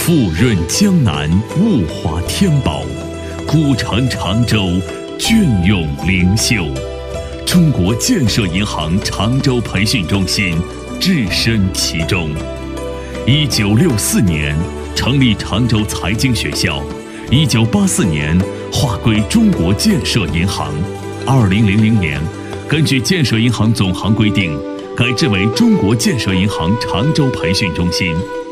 富润江南，物华天宝，古城常州，隽永灵秀。中国建设银行常州培训中心置身其中。1964年成立常州财经学校，1984年划归中国建设银行，2000年根据建设银行总行规定改制为中国建设银行常州培训中心。